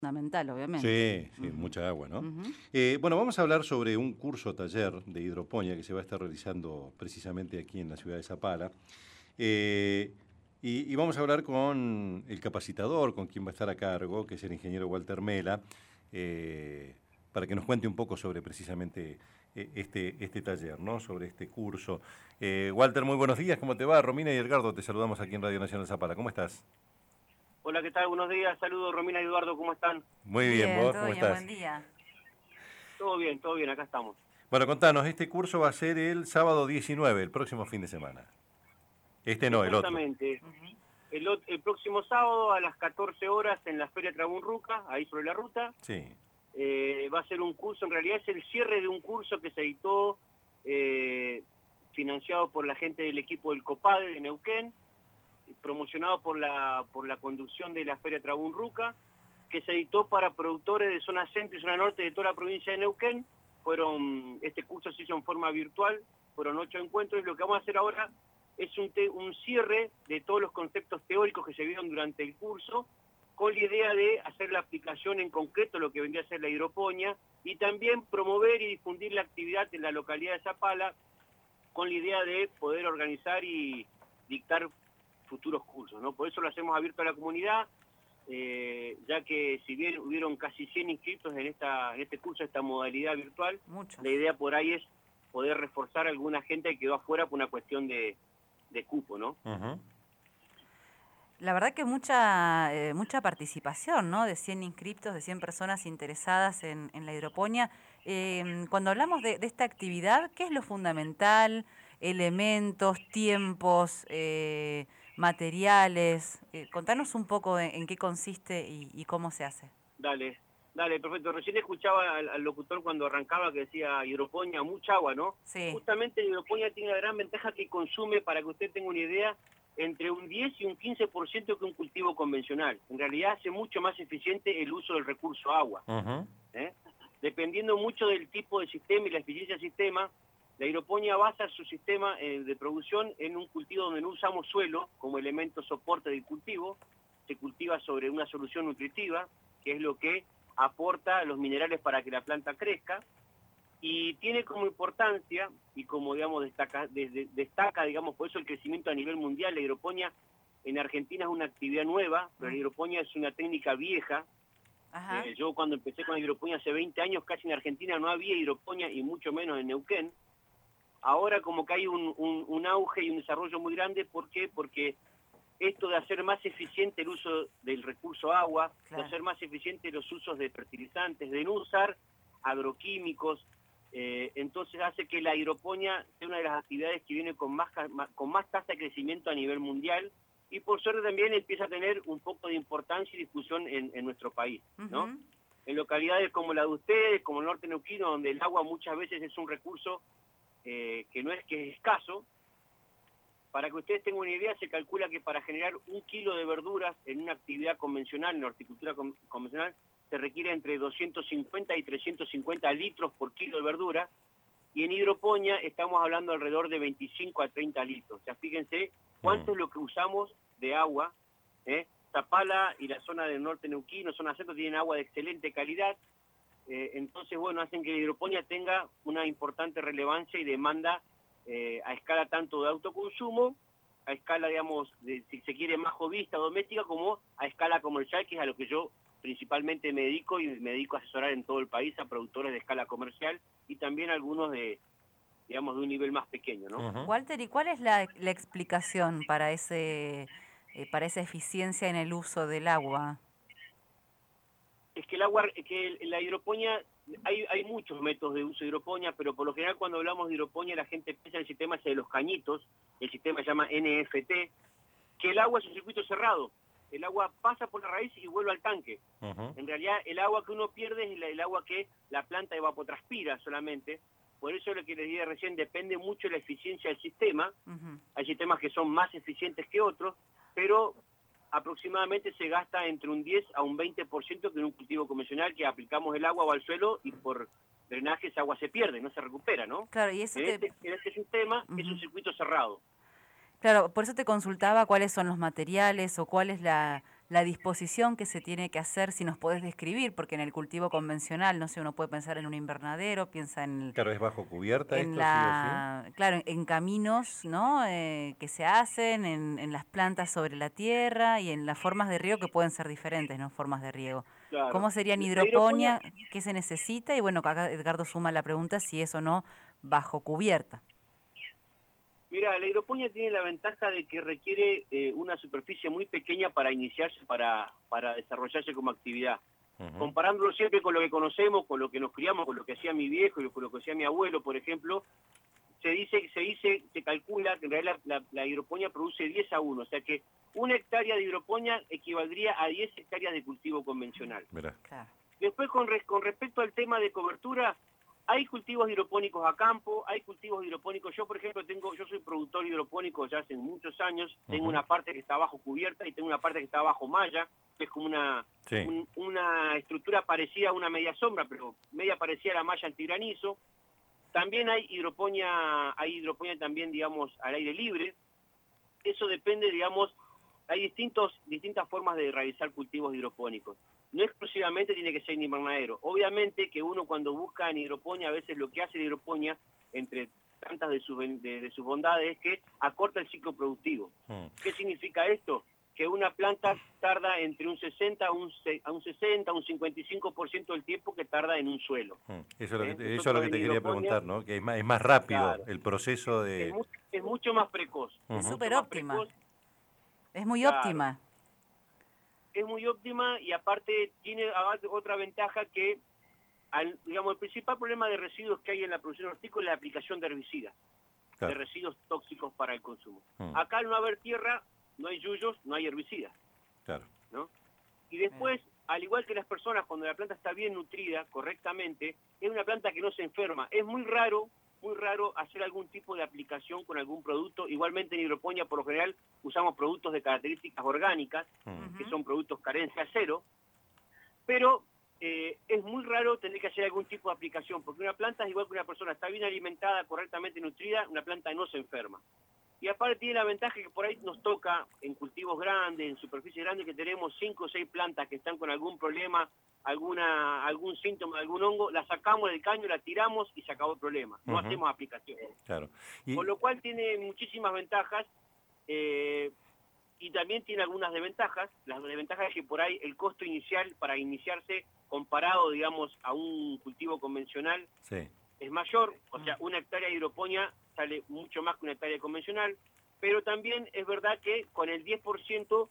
Fundamental, obviamente. Sí, sí, mucha agua, ¿no? Ujú. Bueno, vamos a hablar sobre un curso taller de hidroponía que se va a estar realizando precisamente aquí en la ciudad de Zapala. Eh, y vamos a hablar con el capacitador, con quien va a estar a cargo, que es el ingeniero Walter Mela, eh, para que nos cuente un poco sobre precisamente este taller, ¿no? Sobre este curso. Walter, muy buenos días, ¿cómo te va? Romina y Edgardo, te saludamos aquí en Radio Nacional Zapala. ¿Cómo estás? Hola, ¿qué tal? Buenos días. Saludos, Romina y Eduardo, ¿cómo están? Muy bien, Bien, ¿vos todo cómo bien, estás? buen día. Todo bien, acá estamos. Bueno, contanos, este curso va a ser el sábado 19, el próximo fin de semana. Este no, el otro. Exactamente. Ujú. El próximo sábado a las 14 horas en la Feria Trabunruca, ahí sobre la ruta, Sí. va a ser un curso, en realidad es el cierre de un curso que se editó financiado por la gente del equipo del COPADE de Neuquén, promocionado por la conducción de la Feria Trabunruca, que se editó para productores de zona centro y zona norte de toda la provincia de Neuquén. Este curso se hizo en forma virtual, fueron 8 encuentros, y lo que vamos a hacer ahora es un cierre de todos los conceptos teóricos que se vieron durante el curso, con la idea de hacer la aplicación en concreto, lo que vendría a ser la hidroponía, y también promover y difundir la actividad en la localidad de Zapala, con la idea de poder organizar y dictar futuros cursos, ¿no? Por eso lo hacemos abierto a la comunidad, ya que si bien hubieron casi 100 inscritos en este curso, esta modalidad virtual, Muchos. la idea por ahí es poder reforzar a alguna gente que quedó afuera por una cuestión de cupo, ¿no? Ujú. La verdad que mucha participación, ¿no? De 100 inscriptos, de 100 personas interesadas en la hidroponía. Cuando hablamos de esta actividad, ¿qué es lo fundamental? Elementos, tiempos, materiales. Contanos un poco en qué consiste y cómo se hace. Dale, perfecto. Recién escuchaba al locutor cuando arrancaba que decía hidroponía, mucha agua, ¿no? Sí. Justamente la hidroponía tiene la gran ventaja que consume, para que usted tenga una idea, entre un 10 y un 15% que un cultivo convencional. En realidad hace mucho más eficiente el uso del recurso agua, Ujú. ¿eh? Dependiendo mucho del tipo de sistema y la eficiencia del sistema, la hidroponía basa su sistema de producción en un cultivo donde no usamos suelo como elemento soporte del cultivo, se cultiva sobre una solución nutritiva, que es lo que aporta los minerales para que la planta crezca, y tiene como importancia, y como digamos destaca digamos, por eso el crecimiento a nivel mundial. La hidroponía en Argentina es una actividad nueva, pero la hidroponía es una técnica vieja. Ajá. Yo cuando empecé con la hidroponía hace 20 años, casi en Argentina no había hidroponía, y mucho menos en Neuquén. Ahora como que hay un auge y un desarrollo muy grande. ¿Por qué? Porque esto de hacer más eficiente el uso del recurso agua, Claro. de hacer más eficiente los usos de fertilizantes, de no usar agroquímicos, entonces hace que la hidroponía sea una de las actividades que viene con más tasa de crecimiento a nivel mundial, y por suerte también empieza a tener un poco de importancia y difusión en nuestro país, ¿no? Ujú. En localidades como la de ustedes, como el norte neuquino, donde el agua muchas veces es un recurso que no es que es escaso. Para que ustedes tengan una idea, se calcula que para generar 1 kilo de verduras en una actividad convencional, en la horticultura convencional, se requiere entre 250 y 350 litros por kilo de verdura, y en hidroponía estamos hablando alrededor de 25 a 30 litros. O sea, fíjense cuánto es lo que usamos de agua, ¿eh? Zapala y la zona del norte neuquino, zona centro, tienen agua de excelente calidad, entonces, bueno, hacen que la hidroponía tenga una importante relevancia y demanda a escala tanto de autoconsumo, a escala, digamos, si se quiere, más hobbyista, doméstica, como a escala comercial, que es a lo que yo principalmente me dedico, y me dedico a asesorar en todo el país a productores de escala comercial, y también algunos digamos, de un nivel más pequeño, ¿no? Ujú. Walter, ¿y cuál es la explicación para para esa eficiencia en el uso del agua? Es que la hidroponía, hay muchos métodos de uso de hidroponía, pero por lo general cuando hablamos de hidroponía la gente piensa en el sistema ese de los cañitos, el sistema se llama NFT, que el agua es un circuito cerrado. El agua pasa por la raíz y vuelve al tanque. Ujú. En realidad el agua que uno pierde es el agua que la planta evapotranspira solamente. Por eso lo que les dije recién, depende mucho de la eficiencia del sistema. Ujú. Hay sistemas que son más eficientes que otros, pero aproximadamente se gasta entre un 10 a un 20% que en un cultivo convencional, que aplicamos el agua al suelo y por drenaje esa agua se pierde, no se recupera, ¿no? Claro, y eso En este sistema es un Ujú. circuito cerrado. Claro, por eso te consultaba cuáles son los materiales o cuál es la la disposición que se tiene que hacer, si nos podés describir, porque en el cultivo convencional, no sé, uno puede pensar en un invernadero, piensa en... Claro, es bajo cubierta en esto, la, sí o sí. claro, en caminos, ¿no? Que se hacen, en las plantas sobre la tierra y en las formas de riego que pueden ser diferentes, ¿no? Formas de riego. Claro. ¿Cómo sería en La hidroponía, hidroponía? ¿Qué se necesita? Y bueno, acá Edgardo suma la pregunta si es o no bajo cubierta. mira, la hidroponía tiene la ventaja de que requiere una superficie muy pequeña para iniciarse, para desarrollarse como actividad. Comparándolo siempre con lo que conocemos, con lo que nos criamos, con lo que hacía mi viejo y con lo que hacía mi abuelo, por ejemplo, se calcula que en realidad la hidroponía produce 10-1, o sea que una hectárea de hidroponía equivaldría a 10 hectáreas de cultivo convencional. Mirá. Claro. Después, con respecto al tema de cobertura, hay cultivos hidropónicos a campo, hay cultivos hidropónicos. Yo, por ejemplo, yo soy productor hidropónico ya hace muchos años. Tengo una parte que está bajo cubierta y tengo una parte que está bajo malla, que es como una estructura parecida a una media sombra, pero media parecida a la malla antigranizo. También hay hidroponía también, digamos, al aire libre. Eso depende, digamos, hay distintas formas de realizar cultivos hidropónicos. No exclusivamente tiene que ser en invernadero. Obviamente que uno cuando busca en hidroponía, a veces lo que hace la hidroponía, entre tantas de sus bondades, es que acorta el ciclo productivo. ¿Qué significa esto? Que una planta tarda entre un 60 a un 55% del tiempo que tarda en un suelo. Eso es lo que te quería preguntar, ¿no? Que es más rápido, claro, el proceso de... Es mucho más precoz. Es súper óptima. Es muy claro, óptima. Es muy óptima y aparte tiene otra ventaja que, digamos, el principal problema de residuos que hay en la producción hortícola es la aplicación de herbicidas, claro, de residuos tóxicos para el consumo. Acá al no haber tierra, no hay yuyos, no hay herbicidas. Claro. ¿No? Y después, al igual que las personas, cuando la planta está bien nutrida correctamente, es una planta que no se enferma. Es muy raro hacer algún tipo de aplicación con algún producto. Igualmente en hidroponía, por lo general, usamos productos de características orgánicas, que son productos carencia cero, pero es muy raro tener que hacer algún tipo de aplicación, porque una planta es igual que una persona, está bien alimentada, correctamente nutrida, una planta no se enferma. Y aparte tiene la ventaja que por ahí nos toca en cultivos grandes, en superficies grandes, que tenemos 5 o 6 plantas que están con algún problema, algún síntoma, algún hongo, la sacamos del caño, la tiramos y se acabó el problema. No hacemos aplicaciones. Claro. Con lo cual tiene muchísimas ventajas y también tiene algunas desventajas. Las desventajas es que por ahí el costo inicial para iniciarse comparado, digamos, a un cultivo convencional es mayor. O sea, una hectárea de hidroponía sale mucho más que una hectárea convencional, pero también es verdad que con el 10%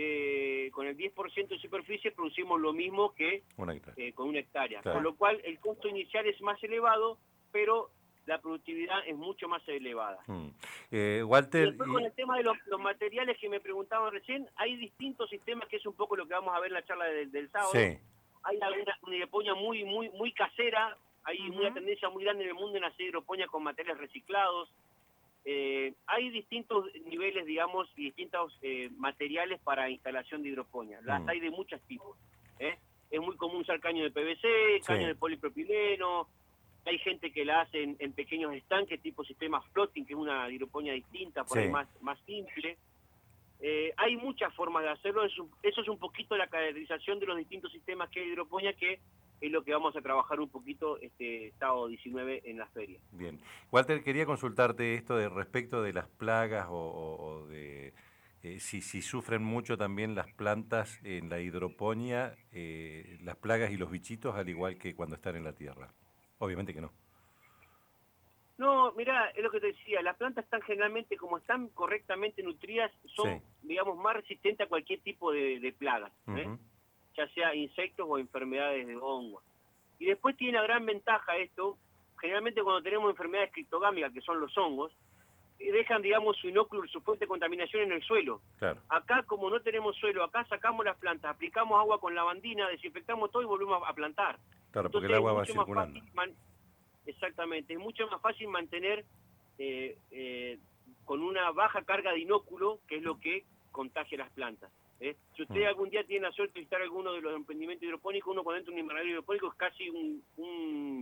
de superficie producimos lo mismo que con una hectárea, claro, con lo cual el costo inicial es más elevado, pero la productividad es mucho más elevada. Walter, y después con el tema de los materiales que me preguntaban recién, hay distintos sistemas, que es un poco lo que vamos a ver en la charla del sábado. Hay una hidroponía muy casera. Hay una tendencia muy grande en el mundo en hacer hidroponía con materiales reciclados. Hay distintos niveles, digamos, y distintos materiales para instalación de hidroponía. Las hay de muchos tipos. Es muy común usar caño de PVC, caño de polipropileno. Hay gente que la hace en pequeños estanques, tipo sistema floating, que es una hidroponía distinta, por ahí más simple. Hay muchas formas de hacerlo. Eso es un poquito la caracterización de los distintos sistemas que hay de hidroponía, que es lo que vamos a trabajar un poquito este sábado 19 en la feria. Bien. Walter, quería consultarte esto de respecto de las plagas o de si sufren mucho también las plantas en la hidroponía, las plagas y los bichitos, al igual que cuando están en la tierra. Obviamente que no. No, mirá, es lo que te decía, las plantas están generalmente, como están correctamente nutridas, son, digamos, más resistentes a cualquier tipo de plagas, ya sea insectos o enfermedades de hongos. Y después tiene una gran ventaja esto, generalmente cuando tenemos enfermedades criptogámicas, que son los hongos, dejan, digamos, su inóculo, su fuente de contaminación en el suelo. Claro. Acá, como no tenemos suelo, acá sacamos las plantas, aplicamos agua con lavandina, desinfectamos todo y volvemos a plantar. Claro, porque el agua va circulando. Exactamente, es mucho más fácil mantener con una baja carga de inóculo, que es lo que contagia las plantas. Si usted algún día tiene la suerte de visitar alguno de los emprendimientos hidropónicos, uno cuando entra en un invernadero hidropónico es casi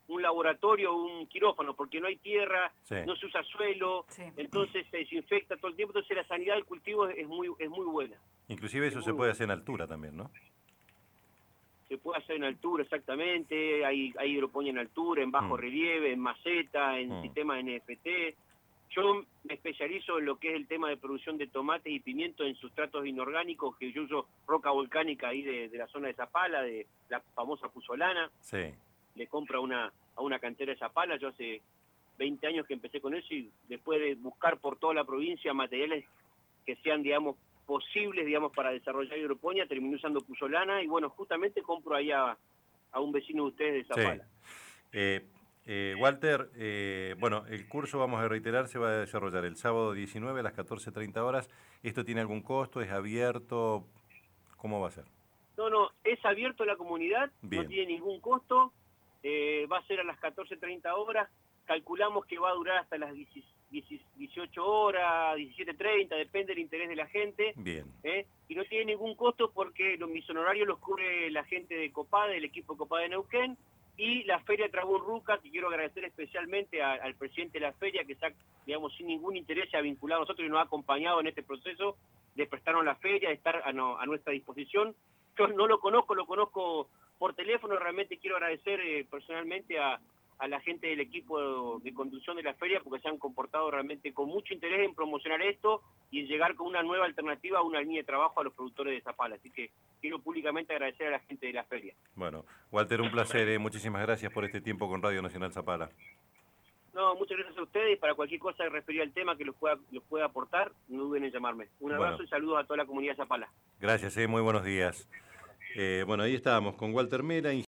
un laboratorio, un quirófano, porque no hay tierra, Sí. no se usa suelo, Sí. entonces se desinfecta todo el tiempo, entonces la sanidad del cultivo es muy buena. Inclusive eso Es se muy puede bueno. hacer en altura también, ¿no? Se puede hacer en altura, exactamente, hay hidroponía en altura, en bajo Mm. relieve, en maceta, en Mm. sistemas NFT. Yo me especializo en lo que es el tema de producción de tomates y pimientos en sustratos inorgánicos, que yo uso roca volcánica ahí de la zona de Zapala, de la famosa Puzolana. Sí. Le compro a una cantera de Zapala. Yo hace 20 años que empecé con eso y después de buscar por toda la provincia materiales que sean, digamos, posibles, digamos, para desarrollar hidroponía, terminé usando Puzolana y bueno, justamente compro ahí a un vecino de ustedes de Zapala. Sí. Walter, bueno, el curso, vamos a reiterar, se va a desarrollar el sábado 19 a las 14:30 horas. ¿Esto tiene algún costo? ¿Es abierto? ¿Cómo va a ser? No, es abierto a la comunidad, Bien. no tiene ningún costo, va a ser a las 14:30 horas, calculamos que va a durar hasta las 18 horas, 17:30, depende del interés de la gente, Bien. y no tiene ningún costo porque mis honorarios los cubre la gente de COPADE, el equipo COPADE de Neuquén, y la Feria Trabún Ruca, que quiero agradecer especialmente al presidente de la feria, que está, digamos, sin ningún interés, se ha vinculado a nosotros y nos ha acompañado en este proceso de prestarnos la feria, de estar a nuestra disposición. Yo no lo conozco por teléfono, realmente quiero agradecer personalmente a la gente del equipo de conducción de la feria porque se han comportado realmente con mucho interés en promocionar esto y en llegar con una nueva alternativa a una línea de trabajo a los productores de Zapala. Así que quiero públicamente agradecer a la gente de la feria. Bueno, Walter, un placer. Muchísimas gracias por este tiempo con Radio Nacional Zapala. No, muchas gracias a ustedes. Para cualquier cosa referida al tema que los pueda aportar, no duden en llamarme. Un abrazo y saludos a toda la comunidad de Zapala. Gracias, muy buenos días. Bueno, ahí estábamos con Walter Mera.